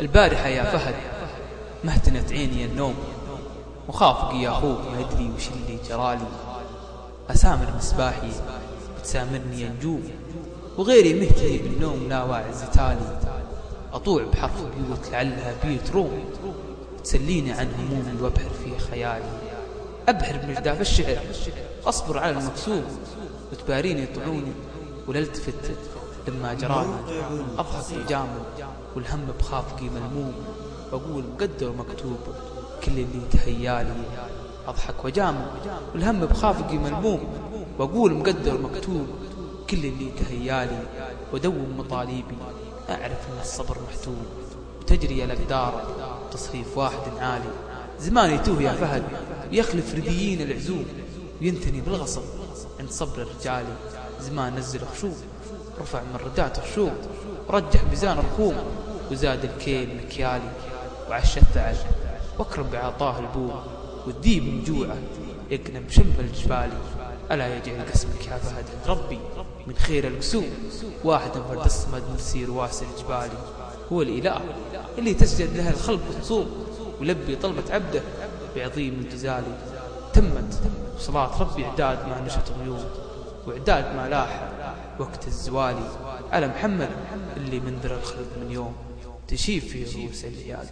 البارحة يا فهد ما اهتنت عيني النوم، وخافق يا أخوك ما أدري وش اللي جرالي. أسامر مصباحي بتسامرني النجوم، وغيري مهتني بالنوم لا واعز تالي. أطوع بحرف بيوت لعلها بيوت روم، تسليني عن همومي وأبحر في خيالي. أبحر بمجداف الشعر أصبر على المكسوب، وتباريني طعوني ولالتفت لما جراني. أضحك وجامل والهم بخافقي ملموم، وأقول مقدر ومكتوب كل اللي تهيالي. أضحك وجامل والهم بخافقي ملموم، وأقول مقدر ومكتوب كل اللي تهيالي. ودوم مطالبي أعرف أن الصبر محتوم، وتجري الأقدار تصريف واحد عالي. زماني توه يا فهد يخلف رديين العزوم، وينتني بالغصب عند صبر الرجال. زمان نزل خشوم رفع من ردات الشوم، ورجح ميزان ركوم وزاد الكيل مكيالي. وعش الثعل واكرم بعطاه البوم، والذيب من جوعه يقنم شمب الجبال. ألا يجعل قسمك يا فهد ربي من خير القسوم، واحدا فرد الصمد نسير واسع جبالي. هو الإله اللي تسجد له الخلق وتصوم، ولبي طلبة عبده بعظيم الجزال. تمت صلاة ربي إعداد ما نشط غيوم، وإعداد ما لاح وقت الزوالي. على محمد اللي منذر الخلق من يوم تشيب في رؤوس العيال.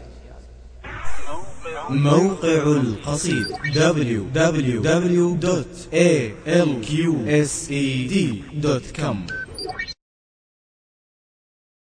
موقع القصيد www.alqsed.com